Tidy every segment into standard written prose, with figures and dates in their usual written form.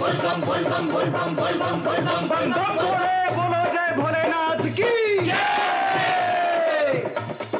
बम बम बोले, बोलो जय भोलेनाथ की जय।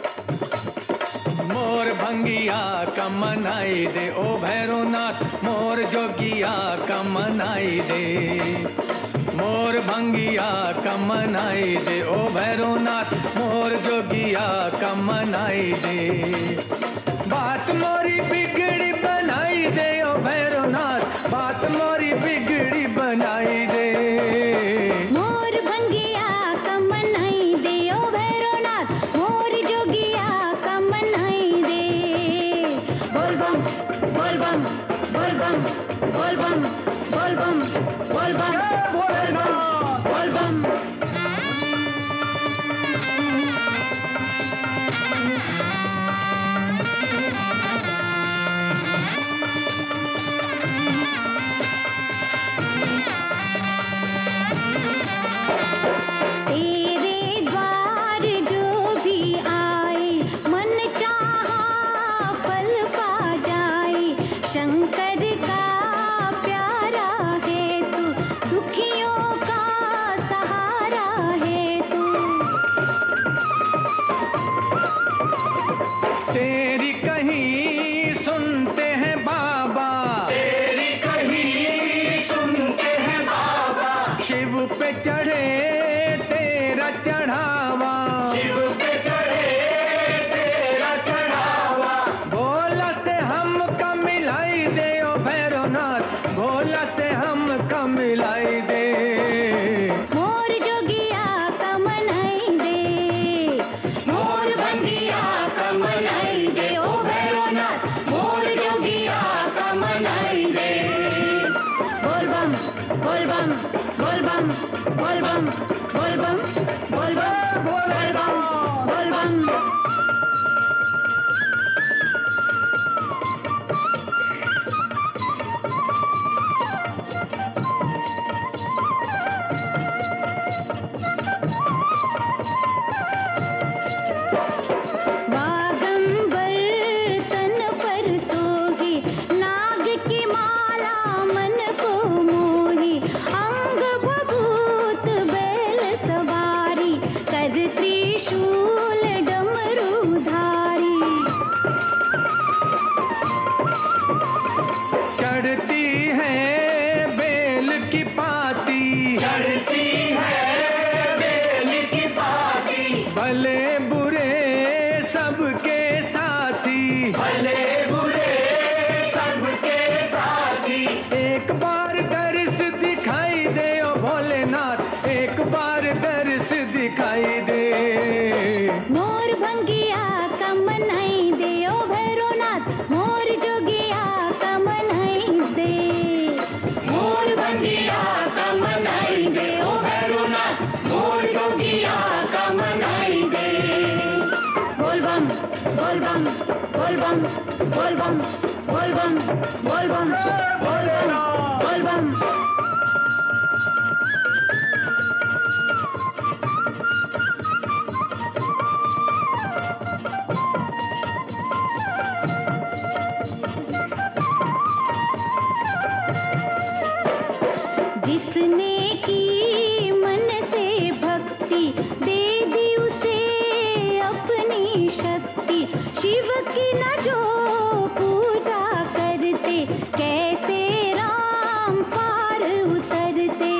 मोर भंगिया का मनाई दे ओ भैरवनाथ, मोर जोगिया का मनाई दे। मोर भंगिया का मनाई दे ओ भैरवनाथ, मोर जोगिया का मनाई दे। बात मोरी बिगड़ी बनाई दे ओ भैरवनाथ, बात मोरी बिगड़ी बनाई दे। मोर भंगिया का मनाई दे ओ भैरवनाथ, मोर जोगिया का मनाई दे। बोल बम बोल बम बोल बम बोल बम बोल बम बोल बम बोल बम। तेरे द्वार जो भी आए, मन चाहा फल पा जाए। शंकर का प्यारा है तू, दुखियों का सहारा है तू। तेरी कहीं सुनते हैं बाबा, तेरी कहीं सुनते हैं बाबा। शिव पे चढ़े तेरा चढ़ावा, शिव पे चढ़े तेरा चढ़ावा। भोला से हमका मिलाई दे ओ भैरवनाथ, भोला से हमका मिलाई दे। मोर जोगिया का मनाई दे, मोर भंगिया का मनाई दे ओ भैरवनाथ, मोर जोगिया का मनाई दे। बोल बम बोल बम बोल बम बोल बम बोल बम बोल बम बोल बम बोल बम। बागंबर तन पर सोही, नाग की माला मन को मोही। अंग बभूत बैल सवारी, कर त्रिशूल डमरूधारी। चढ़ती है बेल की पाती, चढ़ती है बेल की पाती। भले बुरे सबके साथी, भले बुरे सबके साथी। एक बार दर्श दिखाई दे ओ भोलेनाथ, एक बार दर्श दिखाई दे। मोर भंगिया का मनाई दे ओ भैरवनाथ, मोर जोगिया का मनाई दे। मोर भंगिया का मनाई दे ओ भैरवनाथ, मोर जोगिया का मनाई दे। बोल बम बोल बम बोल बम बोल बम बोल बम बोल बम बोल बम बोल बम। जिसने की मन से भक्ति, दे दी उसे अपनी शक्ति। शिव की न जो पूजा करते, कैसे राम पार उतरते।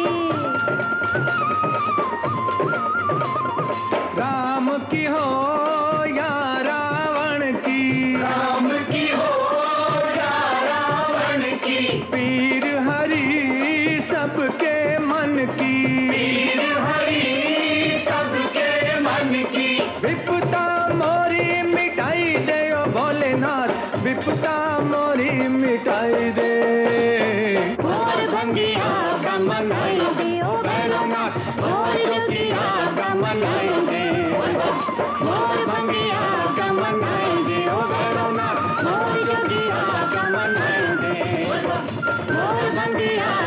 राम की हो या रावण की, राम की हो या रावण की। पीर हरि सबके मन की, पीर हरि सबके मन की। विपदा मोरी मिटाई दे ओ भोलेनाथ, विपदा मोरी मिटाई दे। मोर भंगिया का मनाई दे ओ भैरवनाथ, मोर जोगिया का मनाई दे। मोर भंगिया का मनाई दे ओ भैरवनाथ, मोर जोगिया का मनाई दे। मोर भंगिया